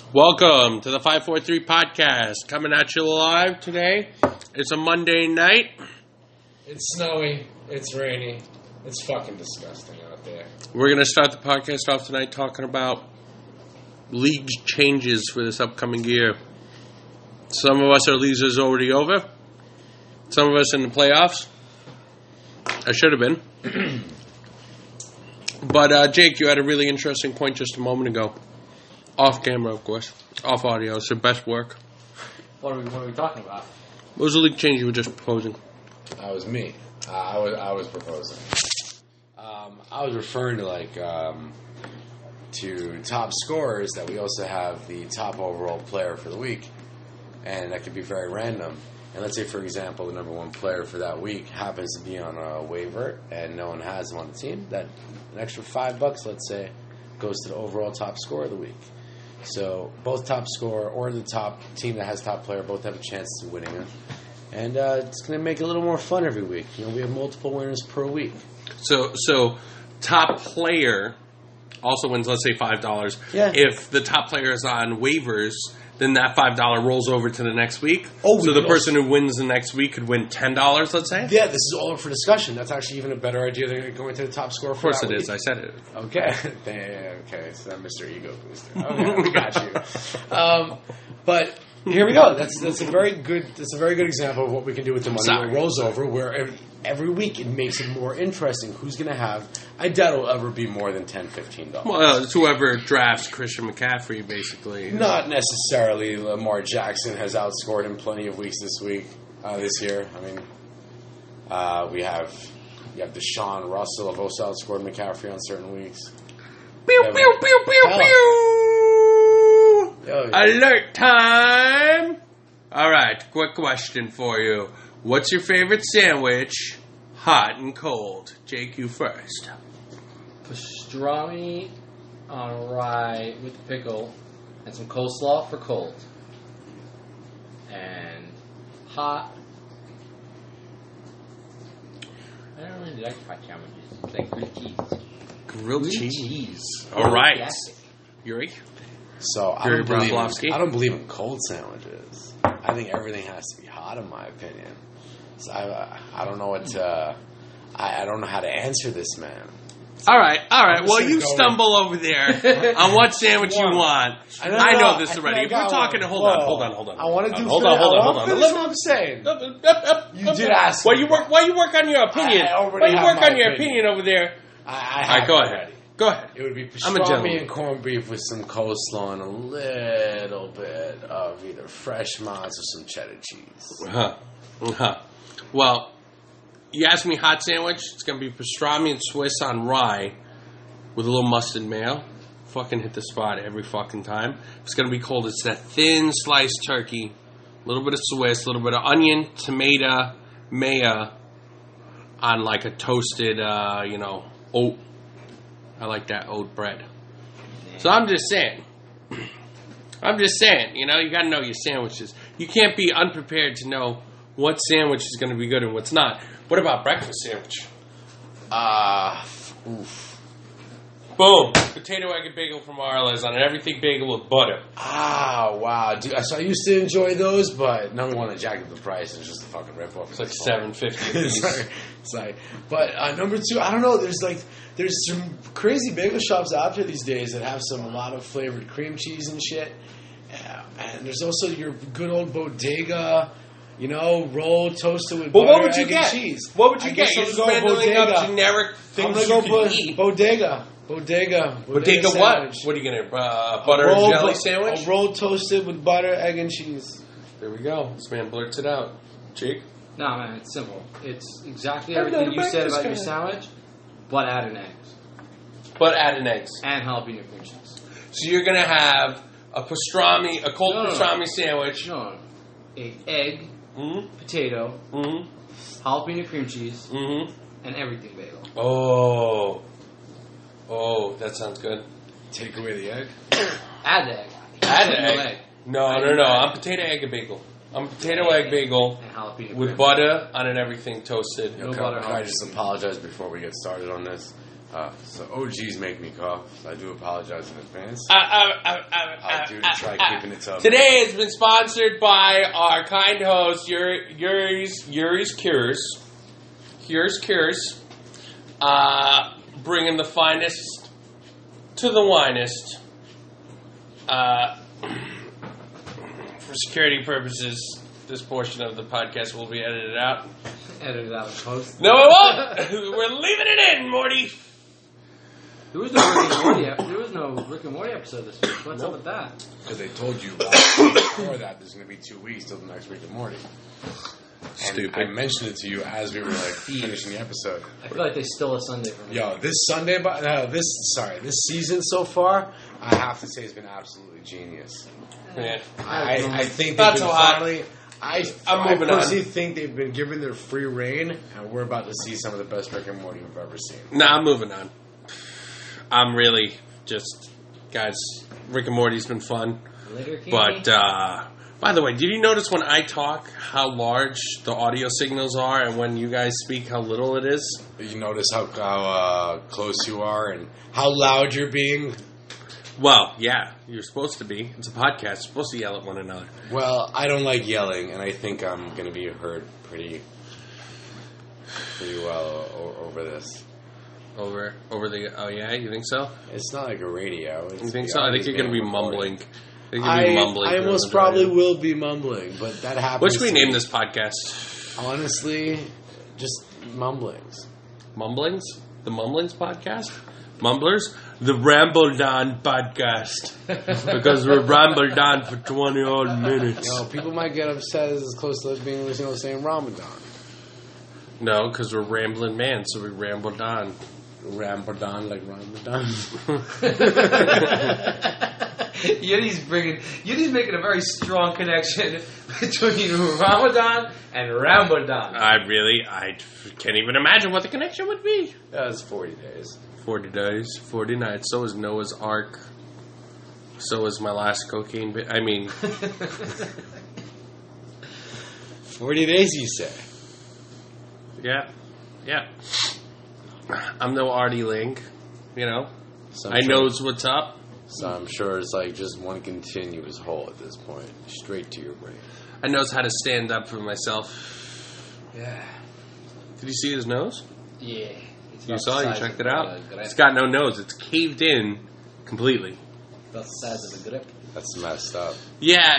Welcome to the 543 podcast, coming at you live today. It's a Monday night. It's snowy, it's rainy, it's fucking disgusting out there. We're going to start the podcast off tonight talking about league changes for this upcoming year. Some of us, our leagues is already over. Some of us in the playoffs. I should have been. But, Jake, you had a really interesting point just a moment ago. Off camera, of course. Off audio. It's your best work. What are we talking about? What was the league change you were just proposing? That was me. I was proposing. I was referring to to top scorers that we also have the top overall player for the week, and that could be very random. And let's say, for example, the number one player for that week happens to be on a waiver, and no one has him on the team. That an extra $5, let's say, goes to the overall top scorer of the week. So both top scorer or the top team that has top player both have a chance to winning it. And it's going to make it a little more fun every week. You know, we have multiple winners per week. So top player also wins, let's say, $5. Yeah. If the top player is on waivers, then that $5 rolls over to the next week. Oh, so the person who wins the next week could win $10, let's say? Yeah, this is all up for discussion. That's actually even a better idea than going to the top scorer for that week. Of course it is. I said it. Okay. Okay, so I'm Mr. Ego Booster. Okay, we got you. But here we go. That's a very good example of what we can do with the money when it rolls over, where every week it makes it more interesting. Who's going to have? I doubt it'll ever be more than $10, $15. Well, it's whoever drafts Christian McCaffrey, basically. Not necessarily. Lamar Jackson has outscored him plenty of weeks this year. I mean, you have Deshaun Russell have also outscored McCaffrey on certain weeks. Pew, pew, pew, pew, pew! Alert time! All right, quick question for you. What's your favorite sandwich, hot and cold? Jake, you first. Pastrami on rye with pickle and some coleslaw for cold. And hot. I don't really like hot sandwiches. It's like grilled cheese. Grilled cheese. All right. Classic. Yuri? So I don't believe in cold sandwiches. I think everything has to be hot, in my opinion. So I don't know what to, I don't know how to answer this, man. All right. Well, you stumble over there on what sandwich you want. I know this already. We're talking. Hold on. I want to do. Hold on. Finish what I'm saying. You did ask. Why you work on your opinion? Why you work on your opinion over there? All right, go ahead. Go ahead. It would be pastrami and corned beef with some coleslaw and a little bit of either fresh mozz or some cheddar cheese. Well, you ask me hot sandwich, it's going to be pastrami and Swiss on rye with a little mustard mayo. Fucking hit the spot every fucking time. If it's going to be cold, it's that thin sliced turkey, a little bit of Swiss, a little bit of onion, tomato, mayo on like a toasted, oat. I like that oat bread. So I'm just saying, you got to know your sandwiches. You can't be unprepared to know what sandwich is going to be good and what's not. What about breakfast sandwich? Boom. Potato, egg, and bagel from Arla's on an everything bagel with butter. Wow. Dude, so I used to enjoy those, but number one, I jacked up the price. It's just a fucking ripoff. It's like $7.50. It's like, but number two, I don't know. There's some crazy bagel shops out there these days that have a lot of flavored cream cheese and shit. And there's also your good old bodega. Roll toasted with butter, egg, and cheese. What would you get? You're spending up generic things you can eat. Bodega what? Sandwich. What are you going to butter and jelly sandwich? A roll toasted with butter, egg, and cheese. There we go. This man blurts it out. Jake? No, man, it's simple. It's exactly everything you said about your sandwich, but add an eggs. And jalapeno cream cheese. So you're going to have a cold pastrami sandwich. No. An egg, potato, jalapeno cream cheese, and everything bagel. Oh, that sounds good. Take away the egg? Add the egg. Add the egg. No. I'm potato, egg, and bagel. I'm potato, egg, bagel with butter on it, everything toasted. No butter. Can I just apologize before we get started on this? So OGs make me cough. So I do apologize in advance. to try keeping it tough. Today has been sponsored by our kind host, Yuri's Cures. Yuri's Cures. Bringing the finest to the winest. For security purposes, this portion of the podcast will be edited out. Edited out of post. No, it won't. We're leaving it in, Morty. There was no Rick and Morty episode this week. What's up with that? Because they told you before that there's going to be 2 weeks till the next Rick and Morty. Stupid. And I mentioned it to you as we were finishing the episode. I feel like they stole a Sunday from me. Yo, this season so far, I have to say has been absolutely genius. Yeah. I think Not they've so been hot. finally. I personally think they've been given their free reign, and we're about to see some of the best Rick and Morty we've ever seen. Nah, I'm moving on. I'm really just, guys, Rick and Morty's been fun. But, by the way, did you notice when I talk how large the audio signals are, and when you guys speak how little it is? You notice how close you are and how loud you're being? Well, yeah, you're supposed to be. It's a podcast. You're supposed to yell at one another. Well, I don't like yelling, and I think I'm going to be heard pretty well over this. Over the... Oh, yeah? You think so? It's not like a radio. You think so? I think you're going to be mumbling. I almost probably will be mumbling, but that happens. What should we name this podcast? Honestly, just mumblings. Mumblings? The Mumblings podcast? Mumblers? The Rambled On podcast. Because we're rambled on for 20 odd minutes. You know, people might get upset as close to us being saying Ramadan. No, because we're rambling man, so we rambled on. Rambled on like Ramadan. Yuri's making a very strong connection between Ramadan and Ramadan. I can't even imagine what the connection would be. That's 40 days. 40 days, 40 nights. So is Noah's Ark. So is my last cocaine bit. 40 days, you say? Yeah. I'm no Artie Lang, you know. I knows what's up. So I'm sure it's like just one continuous hole at this point, straight to your brain. I knows how to stand up for myself. Yeah. Did you see his nose? Yeah. You saw it? You checked it out? It's got no nose. It's caved in completely. About the size of a grip. That's messed up. Yeah.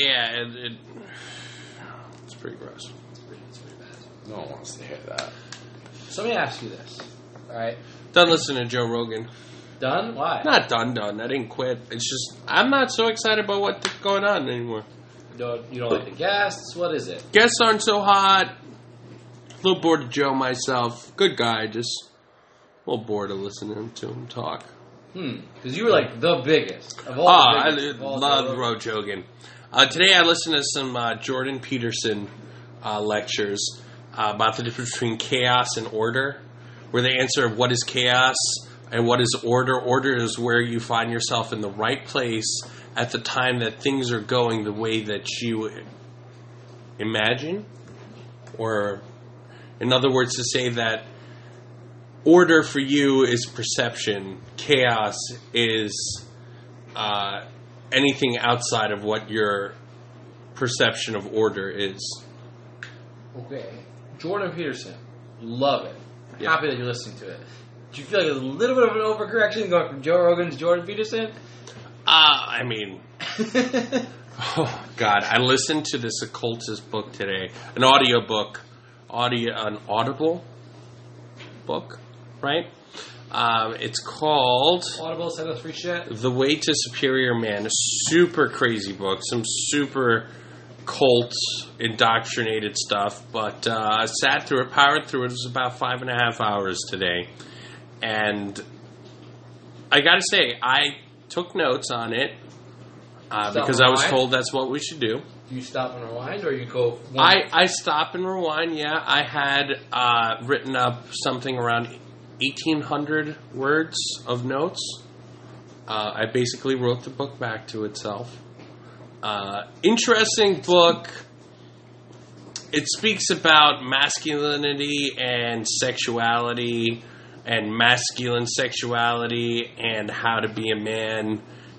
It's pretty gross. It's pretty bad. No one wants to hear that. So let me ask you this. All right. Done listening to Joe Rogan. Done? Why? Not done. I didn't quit. It's just, I'm not so excited about what's going on anymore. You don't like the guests? What is it? Guests aren't so hot. A little bored of Joe myself. Good guy, just a little bored of listening to him talk. Because you were like the biggest of all the biggest. I love Joe Rogan. Today I listened to some Jordan Peterson lectures about the difference between chaos and order, where they answer what is chaos and what is order. Order is where you find yourself in the right place at the time that things are going the way that you imagine. Or, in other words, to say that order for you is perception. Chaos is anything outside of what your perception of order is. Okay. Jordan Peterson. Love it. Yeah. Happy that you're listening to it. Do you feel like there's a little bit of an overcorrection going from Joe Rogan to Jordan Peterson? Oh, God. I listened to this occultist book today. An audio book. An Audible book, right? It's called... Audible, send us free shit. The Way to Superior Man. A super crazy book. Some super cult, indoctrinated stuff. But I sat through it, powered through it. It was about 5.5 hours today. And I got to say, I took notes on it because I was told that's what we should do. Do you stop and rewind, or you go... I stop and rewind, yeah. I had written up something around 1,800 words of notes. I basically wrote the book back to itself. Interesting book. It speaks about masculinity and sexuality and masculine sexuality and how to be a man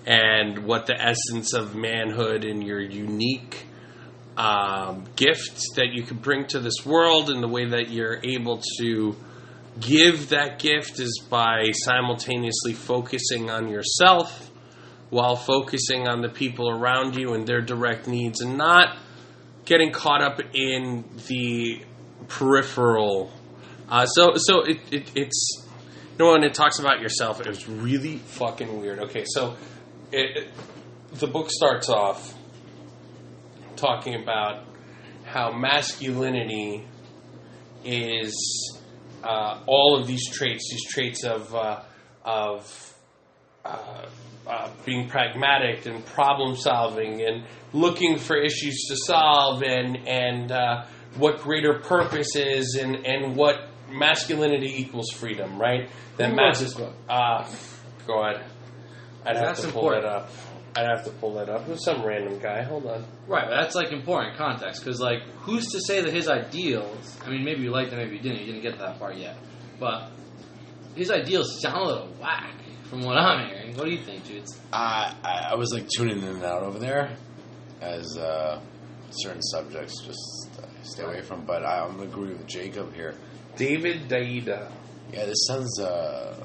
and what the essence of manhood and your unique gift that you can bring to this world, and the way that you're able to give that gift is by simultaneously focusing on yourself while focusing on the people around you and their direct needs, and not getting caught up in the peripheral. So it's, when it talks about yourself, it was really fucking weird. Okay, so the book starts off talking about how masculinity is all of these traits of being pragmatic and problem solving and looking for issues to solve, and what greater purpose is, and what masculinity equals freedom, right? Who wrote this book? God, I'd have to pull that up. It was some random guy. Hold on. Right, but that's important context, because who's to say that his ideals? I mean, maybe you liked them, maybe you didn't. You didn't get to that part yet, but his ideals sound a little whack from what I'm hearing. What do you think, Judes? I was tuning in and out over there, as certain subjects just stay away from. But I'm going to agree with Jacob here. David Deida. Yeah, this sounds a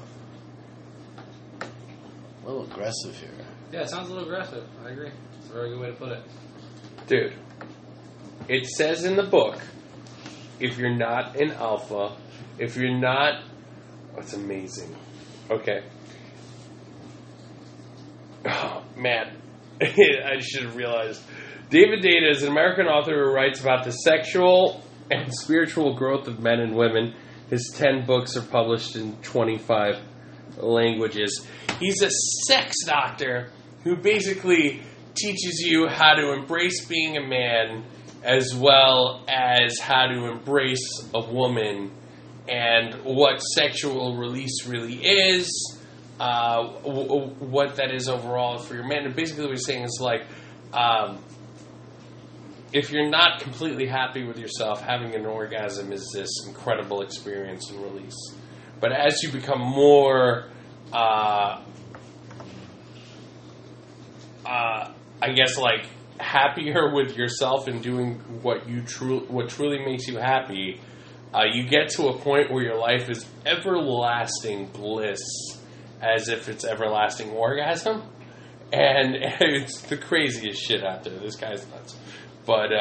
little aggressive here. Yeah, it sounds a little aggressive. I agree. It's a very good way to put it. Dude, it says in the book, if you're not an alpha, if you're not... Oh, it's amazing. Okay. Oh, man. I should have realized. David Deida is an American author who writes about the sexual and spiritual growth of men and women. His 10 books are published in 25 languages. He's a sex doctor who basically teaches you how to embrace being a man as well as how to embrace a woman and what sexual release really is, what that is overall for your man. And basically what he's saying is if you're not completely happy with yourself, having an orgasm is this incredible experience and release. But as you become more, happier with yourself and doing what truly makes you happy, you get to a point where your life is everlasting bliss, as if it's everlasting orgasm, and it's the craziest shit out there. This guy's nuts, but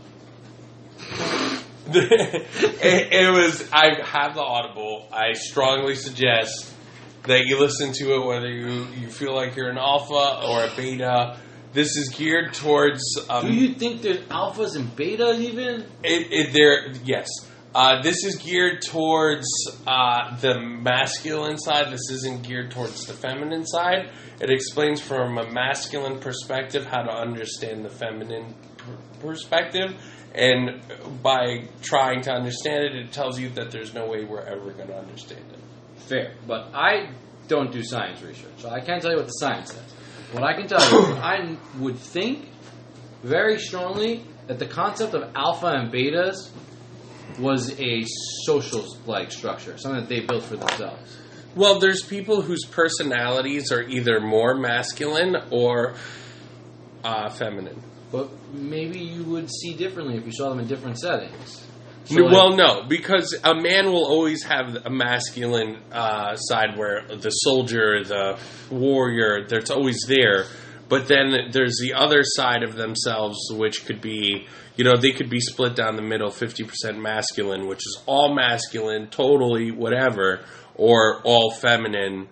it was. I have the Audible. I strongly suggest that you listen to it, whether you feel like you're an alpha or a beta. This is geared towards... Do you think there's alphas and betas even? Yes. This is geared towards the masculine side. This isn't geared towards the feminine side. It explains from a masculine perspective how to understand the feminine perspective. And by trying to understand it, it tells you that there's no way we're ever going to understand it. Fair. But I don't do science research, so I can't tell you what the science says. What I can tell you, I would think very strongly that the concept of alpha and betas was a social structure, something that they built for themselves. Well, there's people whose personalities are either more masculine or feminine. But maybe you would see differently if you saw them in different settings. So no, because a man will always have a masculine side where the soldier, the warrior, that's always there. But then there's the other side of themselves, which could be, they could be split down the middle, 50% masculine, which is all masculine, totally whatever, or all feminine,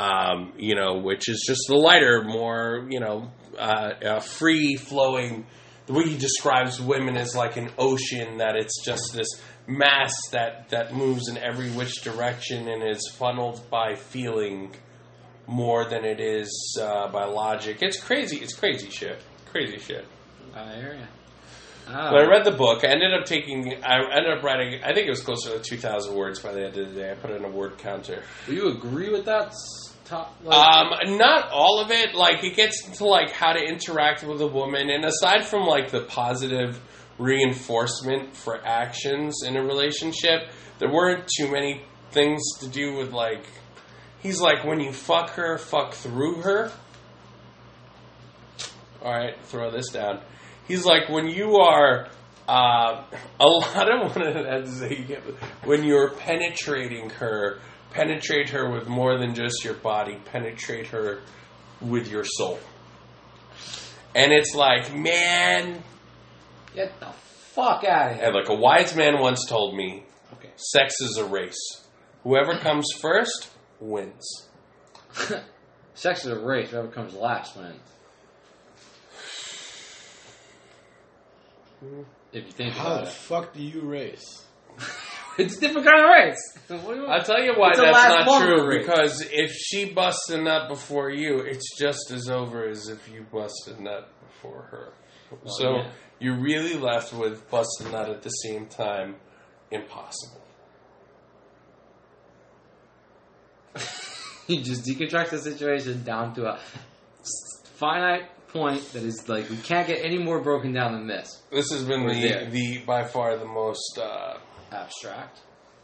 which is just the lighter, more, free-flowing. The way he describes women is like an ocean, that it's just this mass that moves in every which direction and is funneled by feeling more than it is by logic. It's crazy. It's crazy shit. Crazy shit. I hear you. When I read the book, I ended up writing, I think it was closer to 2,000 words by the end of the day. I put it in a word counter. Do you agree with that? Not all of it. It gets into how to interact with a woman, and aside from the positive reinforcement for actions in a relationship, there weren't too many things to do with he's when you fuck her, fuck through her. All right, throw this down. He's like, when you are, a lot of what I had to say, when you're penetrating her, penetrate her with more than just your body, penetrate her with your soul. And it's like, man. Get the fuck out of here. And like a wise man once told me, Okay. sex is a race. Whoever comes first wins. Sex is a race. Whoever comes last wins. If you think How about the it. fuck do you race? It's a different kind of race. What do you want? I'll tell you why It's a that's last not bumper true. race. Because if she busts a nut before you, it's just as over as if you bust a nut before her. So yeah. you're really left with bust a nut at the same time. Impossible. You just deconstruct the situation down to a finite point that is like we can't get any more broken down than this. This has been We're there. the by far the most Abstract.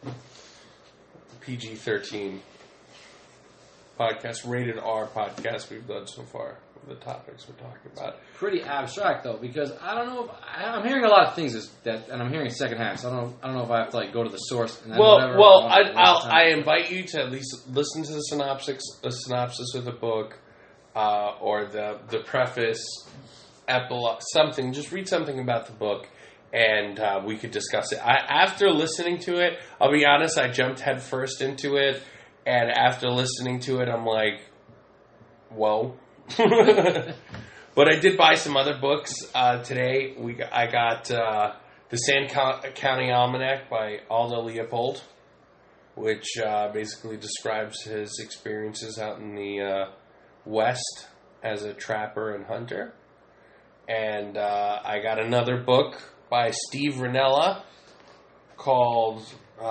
PG-13 podcast, rated R podcast we've done so far with the topics we're talking about. Pretty abstract though, because I don't know. If, I'm hearing a lot of things and I'm hearing it secondhand. So I don't know if I have to like go to the source. And then whatever, I invite you to at least listen to the synopsis of the book, or the preface, epilogue, something. Just read something about the book, and we could discuss it. After listening to it, I'll be honest, I jumped headfirst into it, and after listening to it, I'm like, whoa. But I did buy some other books today. I got the Sand County Almanac by Aldo Leopold, which basically describes his experiences out in the West as a trapper and hunter. And I got another book by Steve Rinella called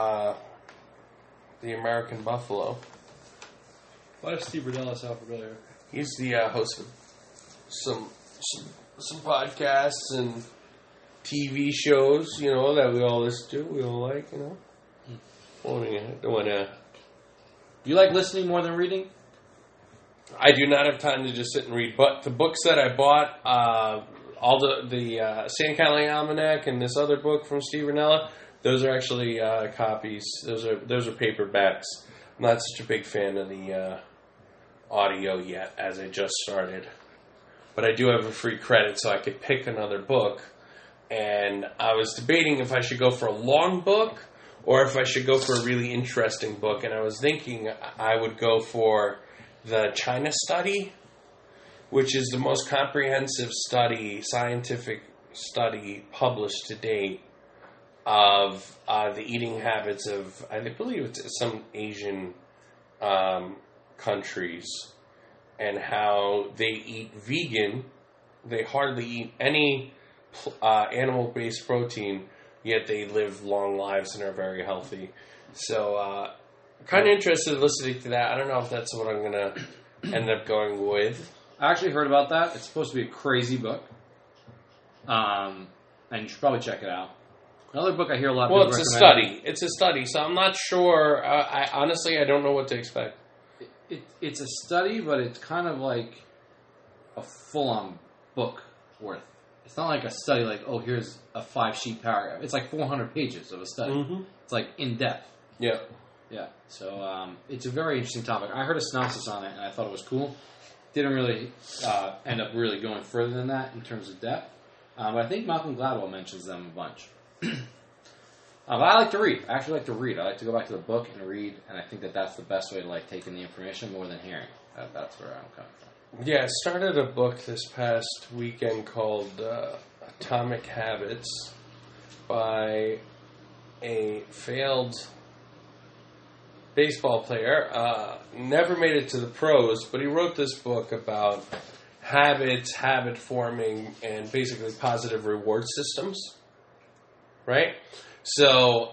The American Buffalo. Why does Steve Rinella sound familiar? He's the host of some podcasts and TV shows, that we all listen to, we all like, Don't want to. You like listening more than reading? I do not have time to just sit and read, but the books that I bought, all the Sand County Almanac and this other book from Steve Rinella, those are actually copies. Those are paperbacks. I'm not such a big fan of the audio yet, as I just started. But I do have a free credit, so I could pick another book. And I was debating if I should go for a long book or if I should go for a really interesting book. And I was thinking I would go for the China Study, which is the most comprehensive scientific study published to date of the eating habits of, I believe it's some Asian countries, and how they eat vegan. They hardly eat any animal-based protein, yet they live long lives and are very healthy. So, kind of interested in listening to that. I don't know if that's what I'm going to end up going with. I actually heard about that. It's supposed to be a crazy book. And you should probably check it out. Another book I hear a lot of Well, people it's a recommend. study. It's a study, so I'm not sure. I don't know what to expect. It's a study, but it's kind of like a full-on book worth. It's not like a study like, oh, here's a 5-sheet paragraph. It's like 400 pages of a study. Mm-hmm. It's like in-depth. Yeah. Yeah. So it's a very interesting topic. I heard a synopsis on it, and I thought it was cool. Didn't really end up really going further than that in terms of depth. But I think Malcolm Gladwell mentions them a bunch. But I like to read. I actually like to read. I like to go back to the book and read, and I think that's the best way to like take in the information more than hearing. That's where I'm coming from. Yeah, I started a book this past weekend called Atomic Habits by a failed baseball player. Never made it to the pros, but he wrote this book about habits, habit forming, and basically positive reward systems. Right? So,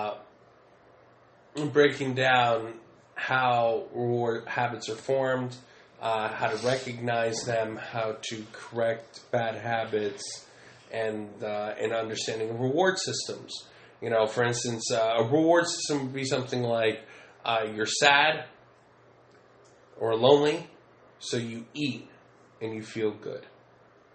breaking down how reward habits are formed, how to recognize them, how to correct bad habits, and understanding of reward systems. For instance, a reward system would be something like you're sad or lonely, so you eat and you feel good.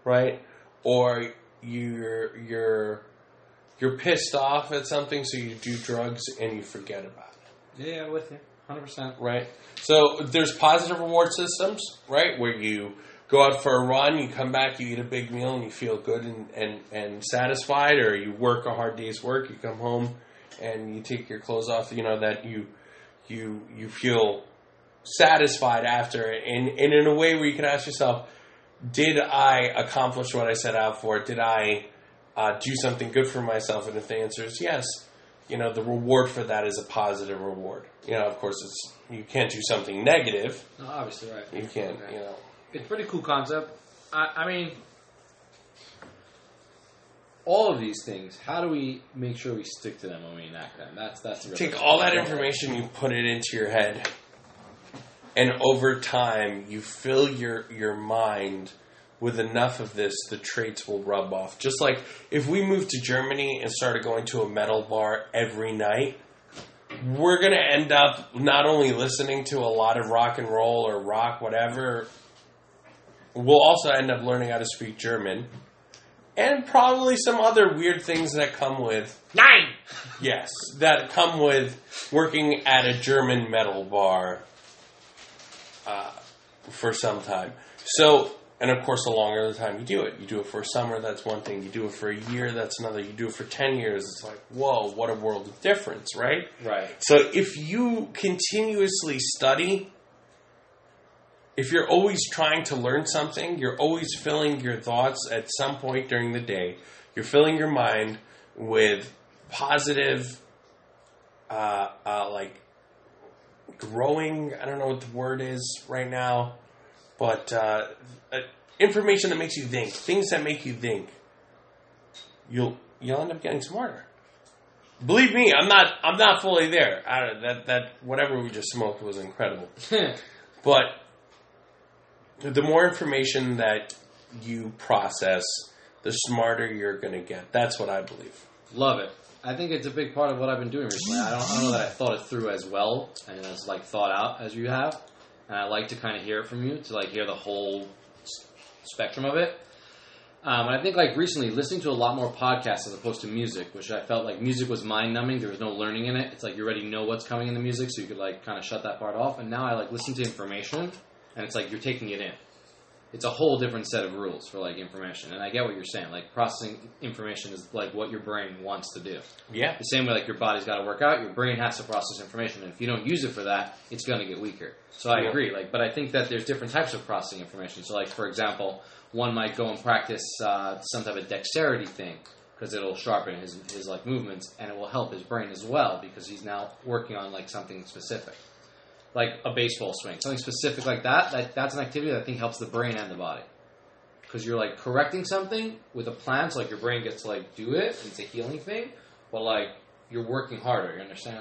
right? Or you're pissed off at something, so you do drugs and you forget about it. Yeah, with you. 100%. Right? So there's positive reward systems, right? Where you go out for a run, you come back, you eat a big meal, and you feel good and satisfied, or you work a hard day's work, you come home and you take your clothes off, that you feel satisfied after it. And in a way where you can ask yourself, did I accomplish what I set out for? Did I do something good for myself? And if the answer is yes, the reward for that is a positive reward. Of course, you can't do something negative. No, obviously, right. You can't, It's a pretty cool concept. I mean, all of these things, how do we make sure we stick to them when we enact them? That's the real Take all that information, you put it into your head, and over time, you fill your mind with enough of this, the traits will rub off. Just like if we moved to Germany and started going to a metal bar every night, we're going to end up not only listening to a lot of rock and roll or rock, whatever, we'll also end up learning how to speak German. And probably some other weird things that come with... Nine! Yes, that come with working at a German metal bar for some time. So... And of course, the longer the time you do it for a summer, that's one thing. You do it for a year, that's another. You do it for 10 years, it's like, whoa, what a world of difference, right? Right. So if you continuously study, if you're always trying to learn something, you're always filling your thoughts at some point during the day. You're filling your mind with positive, growing, I don't know what the word is right now, but information that makes you think, things that make you think, you'll end up getting smarter. Believe me, I'm not fully there. That whatever we just smoked was incredible. But the more information that you process, the smarter you're going to get. That's what I believe. Love it. I think it's a big part of what I've been doing recently. I don't know that I thought it through as well and as thought out as you have. And I like to kind of hear it from you, to hear the whole spectrum of it. And I think recently listening to a lot more podcasts as opposed to music, which I felt like music was mind numbing. There was no learning in it. It's you already know what's coming in the music, so you could kind of shut that part off. And now I listen to information, and it's you're taking it in. It's a whole different set of rules for information. And I get what you're saying. Processing information is what your brain wants to do. Yeah. The same way your body's got to work out, your brain has to process information. And if you don't use it for that, it's going to get weaker. So I agree. But I think that there's different types of processing information. So for example, one might go and practice some type of dexterity thing because it'll sharpen his movements, and it will help his brain as well because he's now working on something specific. Like a baseball swing, something specific like that. That's an activity that I think helps the brain and the body, because you're correcting something with a plan, so your brain gets to do it, and it's a healing thing. But you're working harder. You understand?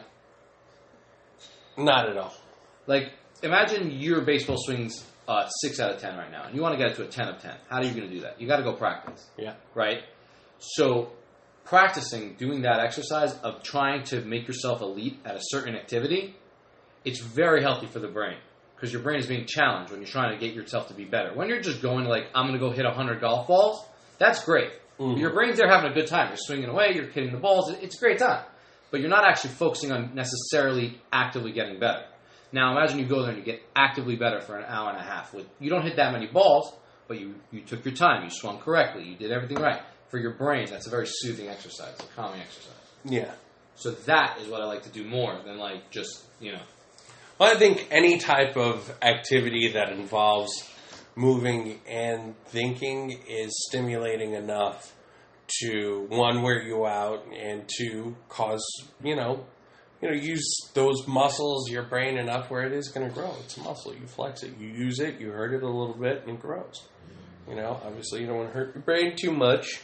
Not at all. Imagine your baseball swing's 6 out of 10 right now, and you want to get it to a 10 of 10. How are you going to do that? You got to go practice. Yeah. Right. So practicing, doing that exercise of trying to make yourself elite at a certain activity. It's very healthy for the brain because your brain is being challenged when you're trying to get yourself to be better. When you're just going I'm going to go hit 100 golf balls, that's great. Mm-hmm. Your brain's there having a good time. You're swinging away, you're hitting the balls. It's a great time. But you're not actually focusing on necessarily actively getting better. Now imagine you go there and you get actively better for an hour and a half. You don't hit that many balls, but you took your time. You swung correctly. You did everything right. For your brain, that's a very soothing exercise, a calming exercise. Yeah. So that is what I like to do more than just. Well, I think any type of activity that involves moving and thinking is stimulating enough to, one, wear you out, and two, cause, use those muscles, your brain enough where it is going to grow. It's a muscle. You flex it. You use it. You hurt it a little bit, and it grows. Obviously you don't want to hurt your brain too much.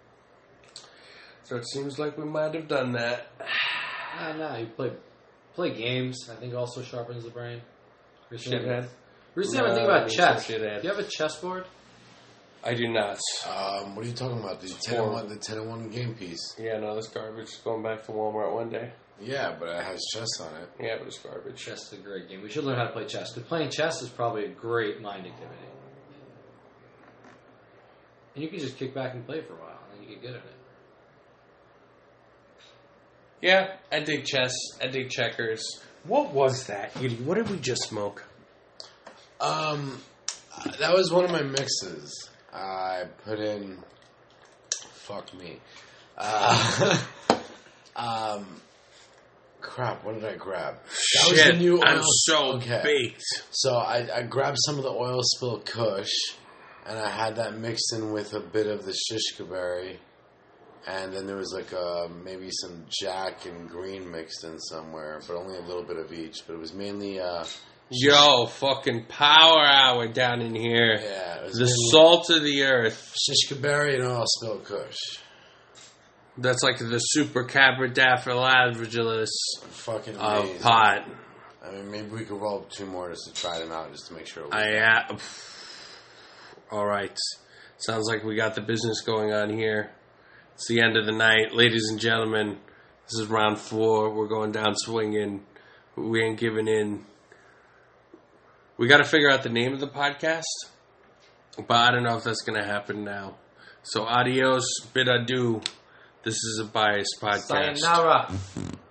So it seems like we might have done that. No, you play games. I think also sharpens the brain. Shithead. Recently, I've been thinking about chess. Do you have a chessboard? I do not. What are you talking about? The 10-1 game piece. Yeah, no, this garbage is going back to Walmart one day. Yeah, but it has chess on it. Yeah, but it's garbage. Chess is a great game. We should learn how to play chess, because playing chess is probably a great mind activity. And you can just kick back and play for a while, and then you get good at it. Yeah, I dig chess. I dig checkers. What was that, Edie? What did we just smoke? That was one of my mixes. I put in. Fuck me. Crap. What did I grab? That was the new oil. I'm so baked. So I grabbed some of the oil spill Kush, and I had that mixed in with a bit of the shishka berry, and then there was like maybe some Jack and green mixed in somewhere, but only a little bit of each. But it was mainly. Yo, fucking power hour down in here. Yeah, it was the salt of the earth. Shishka berry and oil spill Kush. That's like the super cabradaphilus Fucking of amazing. pot. I mean, maybe we could roll 2 more just to try them out, just to make sure. All right. Sounds like we got the business going on here. It's the end of the night. Ladies and gentlemen, this is round 4. We're going down swinging. We ain't giving in. We got to figure out the name of the podcast, but I don't know if that's going to happen now. So adios, bid adieu. This is a biased podcast. Sayonara.